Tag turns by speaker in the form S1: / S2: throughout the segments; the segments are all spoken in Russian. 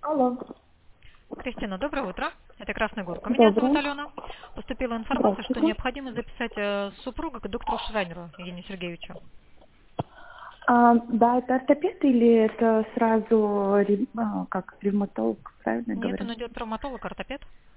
S1: Алло.
S2: Кристина, доброе утро. Это Красная Горка. Меня зовут
S1: Доброе.
S2: Алена. Поступила информация, что
S1: Здравствуйте.
S2: необходимо записать супруга к доктору Шрайнеру Евгению Сергеевичу.
S1: Да, это ортопед или это сразу как ревматолог, правильно я
S2: Нет,
S1: говорю?
S2: он идет травматолог, ортопед.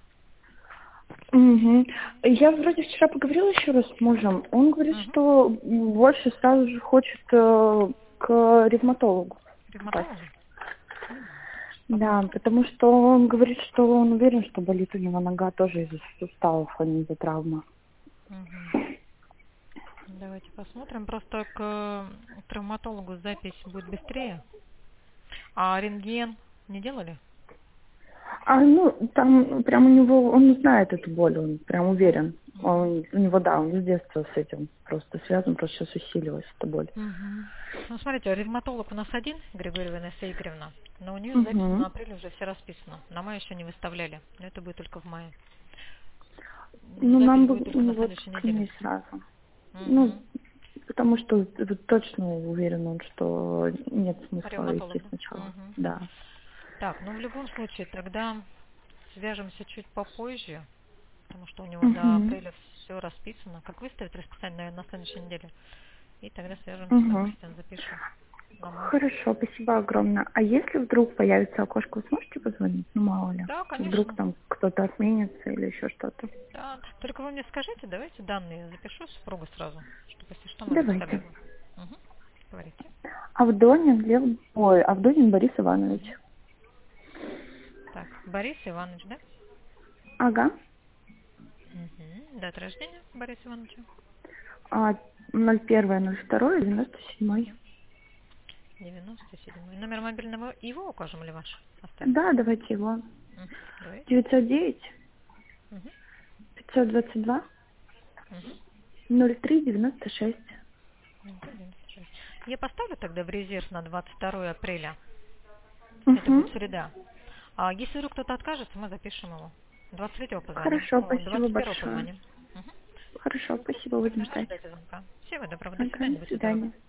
S1: Угу. Я вроде вчера поговорила еще раз с мужем. Он говорит,
S2: Угу.
S1: что больше сразу же хочет к ревматологу попасть.
S2: Ревматологу?
S1: Да,
S2: Посмотрим.
S1: потому что он говорит, что он уверен, что болит у него нога тоже из-за суставов, а не из-за травмы.
S2: Угу. Давайте посмотрим. Просто к травматологу запись будет быстрее. А рентген не делали?
S1: Ну, там прям у него, он знает эту боль, он прям уверен.
S2: Угу.
S1: У него, да, он с детства с этим просто связан, просто сейчас усилилась эта боль.
S2: Угу. Ну, смотрите, ревматолог у нас один, Григорьева Инесса Игоревна, но у нее запись
S1: Угу.
S2: на апрель уже все расписано. На май еще не выставляли, но это будет только в мае.
S1: Ну,
S2: Запись
S1: нам бы
S2: будет только
S1: ну,
S2: на
S1: вот
S2: следующей
S1: к
S2: неделе.
S1: ней сразу. Ну,
S2: Угу.
S1: потому что точно уверен он, что нет смысла
S2: Ревматолог,
S1: идти
S2: да?
S1: сначала.
S2: Угу.
S1: Да.
S2: Так, ну в любом случае тогда свяжемся чуть попозже, потому что у него до
S1: Угу.
S2: апреля все расписано. Как выставить расписание, наверное, на следующей неделе. И тогда свяжемся,
S1: Угу.
S2: допустим, запишем на май.
S1: Хорошо, спасибо огромное. А если вдруг появится окошко, вы сможете позвонить? Ну, мало ли.
S2: Да,
S1: Вдруг
S2: конечно.
S1: там кто-то отменится или еще что-то.
S2: Да. Только вы мне скажите, давайте данные запишу супругу сразу, чтобы если что мы
S1: Давайте.
S2: выставляли. Угу. Говорите.
S1: Авдонин Борис Иванович.
S2: Угу. Так, Борис Иванович, да?
S1: Ага.
S2: Угу. Дата рождения Бориса Ивановича.
S1: 01.02.97.
S2: 97. Номер мобильного его укажем или ваш? Оставим.
S1: Да, давайте его.
S2: Угу. Говорите.
S1: 909
S2: Угу.
S1: 522
S2: Угу.
S1: 0396.
S2: 96. Я поставлю тогда в резерв на 22 апреля. Это будет
S1: Угу.
S2: среда. А если вдруг кто-то откажется, мы запишем его. 23-го позвоним.
S1: Хорошо,
S2: О,
S1: спасибо
S2: 21-го
S1: большое.
S2: позвоним. Угу.
S1: Хорошо, спасибо, будем
S2: Тогда
S1: ждать.
S2: ожидайте звонка. Всего доброго. До
S1: Ага,
S2: свидания.
S1: до
S2: Будьте здоровы.
S1: свидания.